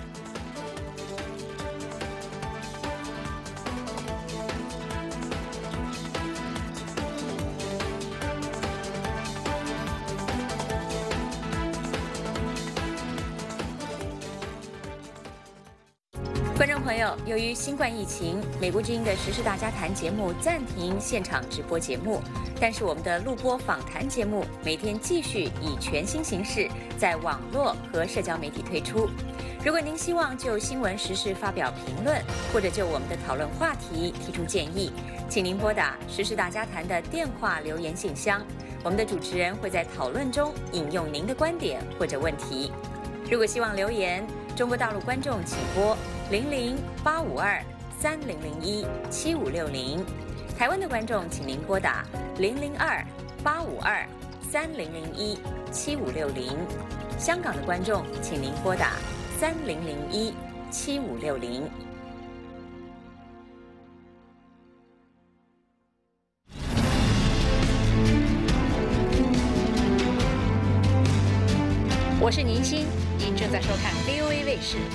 观众朋友，由于新冠疫情，美国之音的时事大家谈节目暂停现场直播节目，但是我们的录播访谈节目每天继续以全新形式在网络和社交媒体推出。如果您希望就新闻时事发表评论，或者就我们的讨论话题提出建议，请您拨打时事大家谈的电话留言信箱，我们的主持人会在讨论中引用您的观点或者问题。如果希望留言，中国大陆观众请拨00-852-3001-7560，台湾的观众请您拨打002-852-3001-7560，香港的观众请您拨打3001-7560。 我是宁欣，您正在收看 VOA 卫视。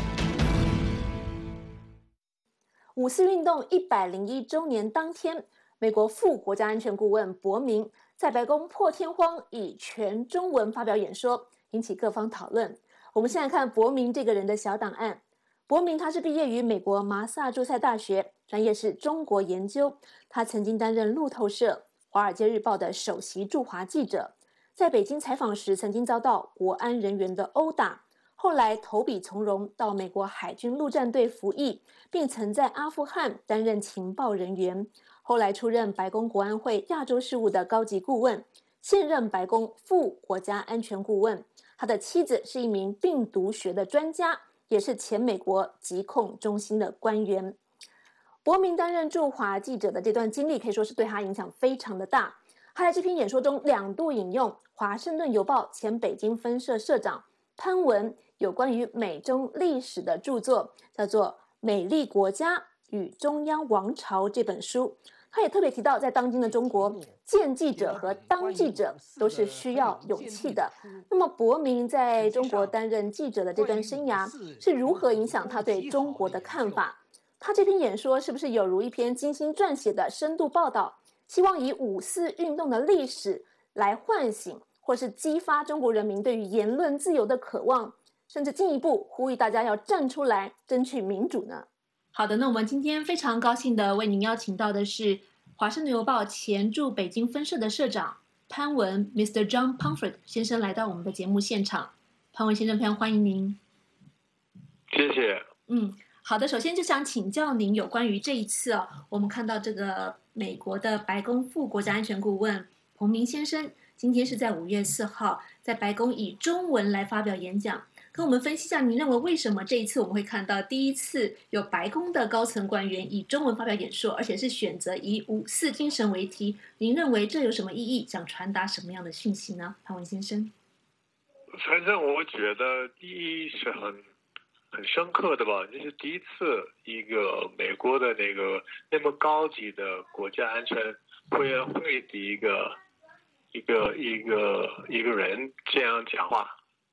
5·4运动101周年当天，美国副国家安全顾问伯明在白宫破天荒以全中文发表演说，引起各方讨论。我们现在看伯明这个人的小档案。伯明他是毕业于美国麻萨诸塞大学，专业是中国研究。他曾经担任路透社、华尔街日报的首席驻华记者。在北京采访时，曾经遭到国安人员的殴打，后来投笔从戎，到美国海军陆战队服役，并曾在阿富汗担任情报人员。后来出任白宫国安会亚洲事务的高级顾问，现任白宫副国家安全顾问。他的妻子是一名病毒学的专家，也是前美国疾控中心的官员。伯明担任驻华记者的这段经历，可以说是对他影响非常的大。他在这篇演说中2度引用《华盛顿邮报》前北京分社社长潘文有关于美中历史的著作，叫做《美丽国家与中央王朝》这本书。他也特别提到，在当今的中国，见记者和当记者都是需要勇气的。那么，伯明在中国担任记者的这段生涯是如何影响他对中国的看法？他这篇演说是不是有如一篇精心撰写的深度报道？希望以5·4运动的历史来唤醒或是激发中国人民对于言论自由的渴望，甚至进一步呼吁大家要站出来争取民主呢？ 好的，那我们今天非常高兴的为您邀请到的是华盛顿邮报前驻北京分社的社长潘文 Mr. John Pomfret 先生来到我们的节目现场。潘文先生，非常欢迎您。 谢谢。 好的，首先就想请教您有关于这一次我们看到这个美国的白宫副国家安全顾问伯明先生，今天是在5月4号在白宫以中文来发表演讲，跟我们分析一下，您认为为什么这一次我们会看到第一次有白宫的高层官员以中文发表演说，而且是选择以5·4精神为题？您认为这有什么意义？想传达什么样的讯息呢？潘文先生。 反正我觉得第一是很深刻的吧，这是第一次一个美国的那么高级的国家安全委员会的一个人这样讲话，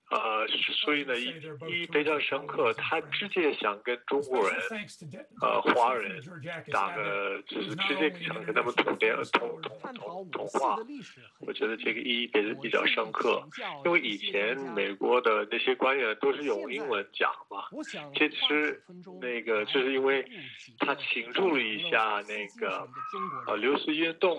所以呢，非常深刻，他直接想跟中国人、华人就是直接想跟他们通话。我觉得这个意义比较深刻，因为以前美国的那些官员都是用英文讲嘛，这次就是因为他庆祝了一下那个六四运动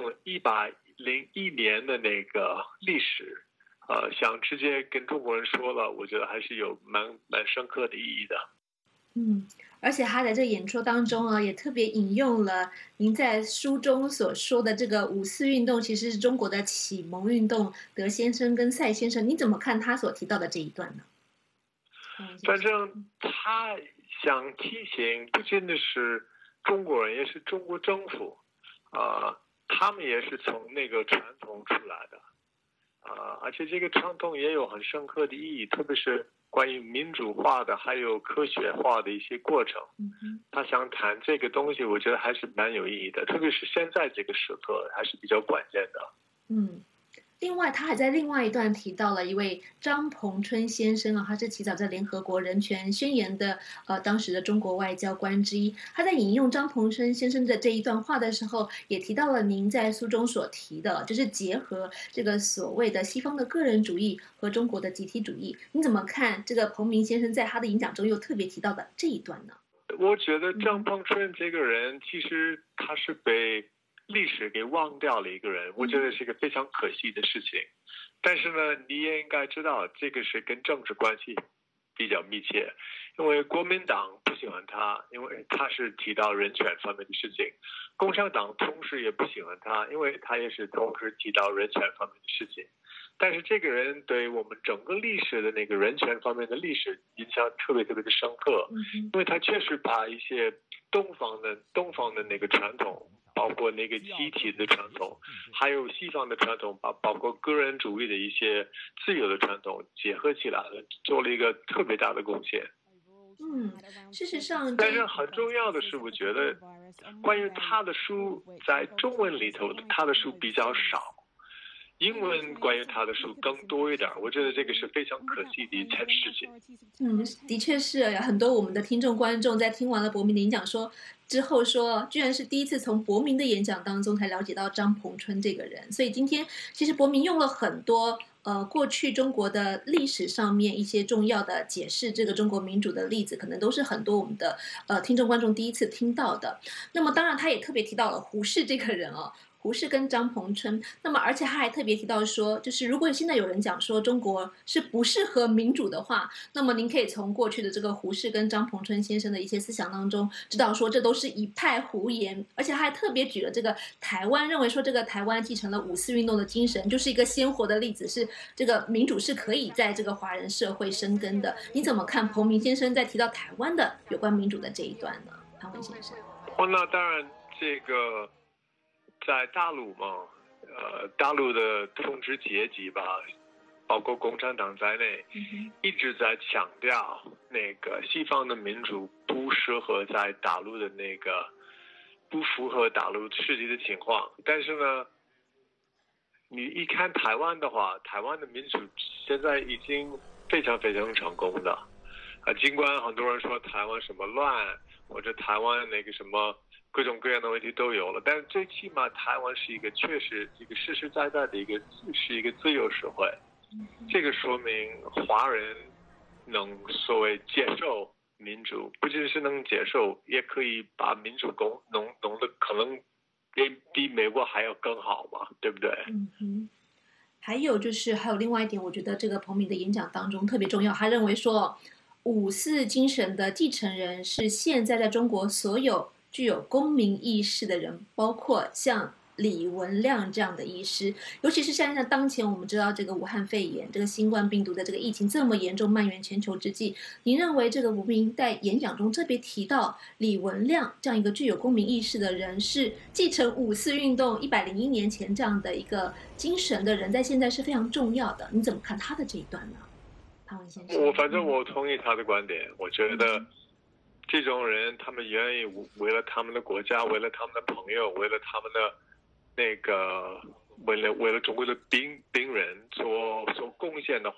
101年的那个历史。想直接跟中国人说了，我觉得还是有蛮深刻的意义的。 而且他在这个演说当中啊，也特别引用了您在书中所说的这个五四运动，其实是中国的启蒙运动。德先生跟赛先生，你怎么看他所提到的这一段呢？ 反正他想提醒，不仅仅是中国人，也是中国政府，他们也是从那个传统出来的。而且这个传统也有很深刻的意义，特别是关于民主化的还有科学化的一些过程。他想谈这个东西，我觉得还是蛮有意义的，特别是现在这个时刻还是比较关键的。 另外，他还在另外一段提到了一位张彭春先生啊，他是起草在联合国人权宣言的当时的中国外交官之一。他在引用张彭春先生的这一段话的时候，也提到了您在书中所提的，就是结合这个所谓的西方的个人主义和中国的集体主义。你怎么看这个彭明先生在他的演讲中又特别提到的这一段呢？ 我觉得张彭春这个人，其实他是被历史给忘掉了一个人，我觉得是一个非常可惜的事情。但是呢，你也应该知道，这个是跟政治关系比较密切，因为国民党不喜欢他，因为他是提到人权方面的事情；共产党同时也不喜欢他，因为他也是同时提到人权方面的事情。但是这个人对我们整个历史的那个人权方面的历史影响特别的深刻，因为他确实把一些东方的那个传统，包括那个集体的传统，还有西方的传统，包括个人主义的一些自由的传统结合起来了，做了一个特别大的贡献。 事实上， 但是很重要的是，我觉得关于他的书在中文里头，他的书比较少，英文关于他的书更多一点，我觉得这个是非常可惜的一件事情。 的确是有很多我们的听众观众在听完了伯明的演讲之后说，居然是第一次从伯明的演讲当中才了解到张彭春这个人。所以今天其实伯明用了很多过去中国的历史上面一些重要的解释这个中国民主的例子，可能都是很多我们的听众观众第一次听到的。那么当然他也特别提到了胡适这个人胡适跟张彭春，那么而且他还特别提到说，就是如果现在有人讲说中国是不适合民主的话，那么您可以从过去的这个胡适跟张彭春先生的一些思想当中知道说这都是一派胡言。而且他还特别举了这个台湾，认为说这个台湾继承了五四运动的精神，就是一个鲜活的例子，是这个民主是可以在这个华人社会生根的。你怎么看彭明先生在提到台湾的有关民主的这一段呢？潘文先生。 那当然这个在大陆嘛，大陆的统治阶级吧，包括共产党在内，一直在强调那个西方的民主不适合在大陆的那个，不符合大陆实际的情况。但是呢，你一看台湾的话，台湾的民主现在已经非常非常成功的，尽管很多人说台湾什么乱，或者台湾那个什么各种各样的问题都有了，但是最起码台湾是一个确实这个实实在在的是一个自由社会，这个说明华人能所谓接受民主，不仅是能接受，也可以把民主弄得可能比美国还要更好嘛，对不对？ 还有另外一点，我觉得这个彭明的演讲当中特别重要，他认为说五四精神的继承人是现在在中国所有具有公民意识的人，包括像李文亮这样的医师，尤其是现在当前我们知道这个武汉肺炎这个新冠病毒的这个疫情这么严重蔓延全球之际，您认为这个吴明在演讲中特别提到李文亮这样一个具有公民意识的人，是继承五四运动101年前这样的一个精神的人，在现在是非常重要的。你怎么看他的这一段呢？潘文先生。 反正我同意他的观点，我觉得这种人他们愿意为了他们的国家，为了他们的朋友，为了他们的那个为了中国的病人做贡献的话，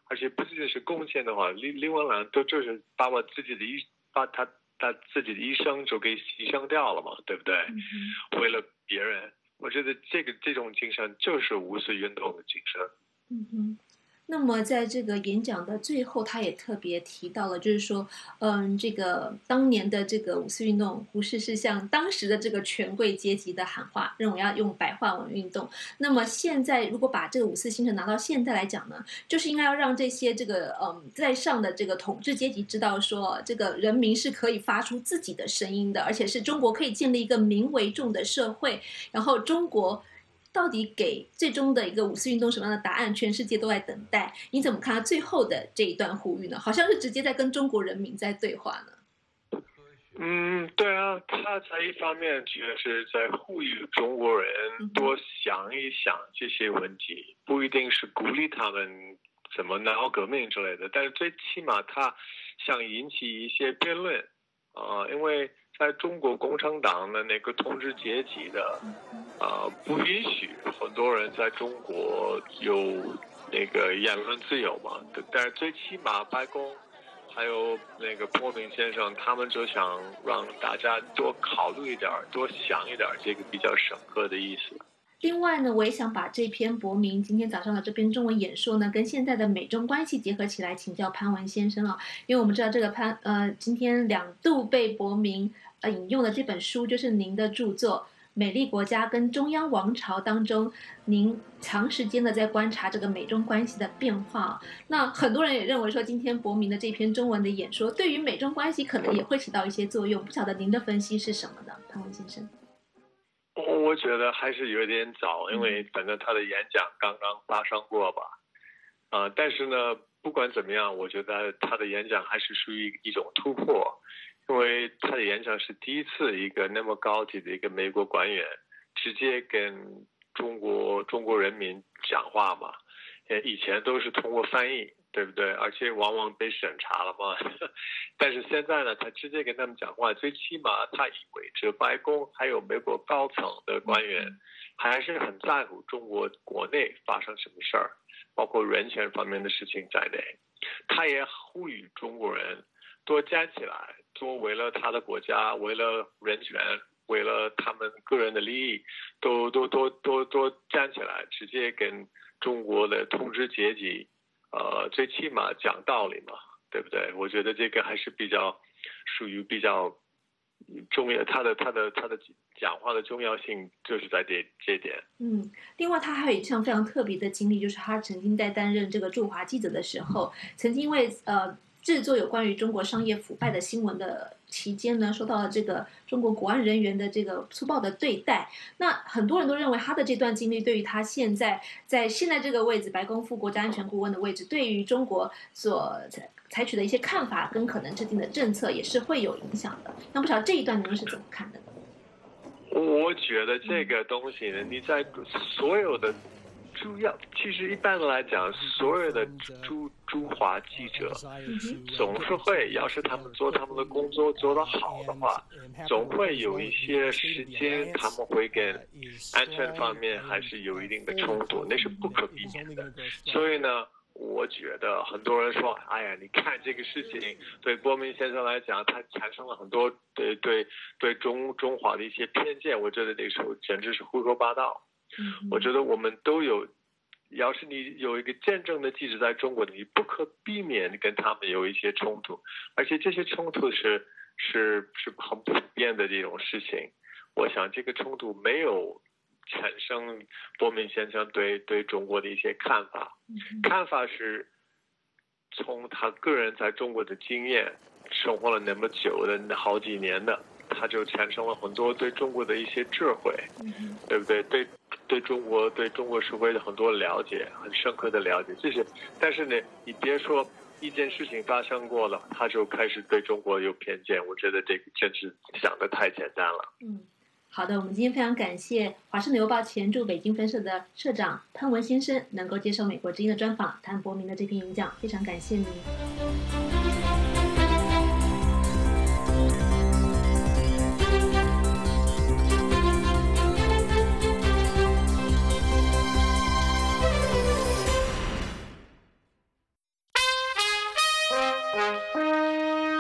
而且不仅仅是贡献的话，另外呢都就是把他自己的一生就给牺牲掉了嘛，对不对？为了别人，我觉得这种精神就是五四运动的精神。 那么在这个演讲的最后，他也特别提到了，就是说，这个当年的这个五四运动，胡适是向当时的这个权贵阶级的喊话，认为要用白话文运动。那么现在如果把这个五四新城拿到现在来讲呢，就是应该要让这些这个在上的这个统治阶级知道说，这个人民是可以发出自己的声音的，而且是中国可以建立一个民为重的社会，然后中国到底给最终的一个五四运动什么样的答案，全世界都在等待。你怎么看他最后的这一段呼吁呢？好像是直接在跟中国人民在对话呢。 对啊，他在一方面其实是在呼吁中国人多想一想这些问题，不一定是鼓励他们怎么闹革命之类的，但是最起码他想引起一些辩论因为在中国共产党的那个统治阶级的不允许很多人在中国有那个言论自由嘛，但是最起码白宫还有那个伯明先生他们就想让大家多考虑一点，多想一点这个比较深刻的意思。 另外呢，我也想把这篇伯明今天早上的这篇中文演说呢，跟现在的美中关系结合起来，请教潘文先生因为我们知道这个今天2度被伯明引用的这本书，就是您的著作《美丽国家跟中央王朝》当中，您长时间的在观察这个美中关系的变化。那很多人也认为说，今天伯明的这篇中文的演说，对于美中关系可能也会起到一些作用。不晓得您的分析是什么呢，潘文先生？ 我觉得还是有点早，因为反正他的演讲刚刚发生过吧，但是呢，不管怎么样，我觉得他的演讲还是属于一种突破，因为他的演讲是第一次一个那么高级的一个美国官员直接跟中国人民讲话嘛，以前都是通过翻译，对不对？而且往往被审查了嘛。但是现在呢，他直接跟他们讲话，最起码他以为这白宫还有美国高层的官员还是很在乎中国国内发生什么事儿，包括人权方面的事情在内。他也呼吁中国人多站起来，多为了他的国家，为了人权，为了他们个人的利益，多站起来，直接跟中国的统治阶级最起码讲道理嘛，对不对？我觉得这个还是属于比较重要，他的讲话的重要性就是在这点。 另外他还有一项非常特别的经历，就是他曾经在担任这个驻华记者的时候，曾经因为制作有关于中国商业腐败的新闻的期间呢，受到了这个中国国安人员的这个粗暴的对待。那很多人都认为他的这段经历对于他现在这个位置，白宫副国家安全顾问的位置，对于中国所采取的一些看法跟可能制定的政策也是会有影响的。那不晓得这一段您是怎么看的呢？ 我觉得这个东西呢，你在所有的其实一般来讲，所有的驻华记者总是会，要是他们做他们的工作做得好的话，总会有一些时间他们会跟安全方面还是有一定的冲突，那是不可避免的。所以呢，我觉得很多人说，哎呀，你看这个事情对伯明先生来讲，他产生了很多对中华的一些偏见，我觉得那个时候简直是胡说八道。我觉得我们都有，要是你有一个真正的记者在中国，你不可避免跟他们有一些冲突，而且这些冲突是很普遍的这种事情。我想这个冲突没有产生伯明先生对中国的一些看法，看法是从他个人在中国的经验，生活了那么久的好几年的，他就产生了很多对中国的一些智慧，对不对？对中国社会的很多了解，很深刻的了解，这些。但是呢，你别说一件事情发生过了，他就开始对中国有偏见，我觉得这个真是想得太简单了。 好的，我们今天非常感谢华盛顿邮报前驻北京分社的社长潘文先生能够接受美国之音的专访，谈伯明的这篇演讲，非常感谢您。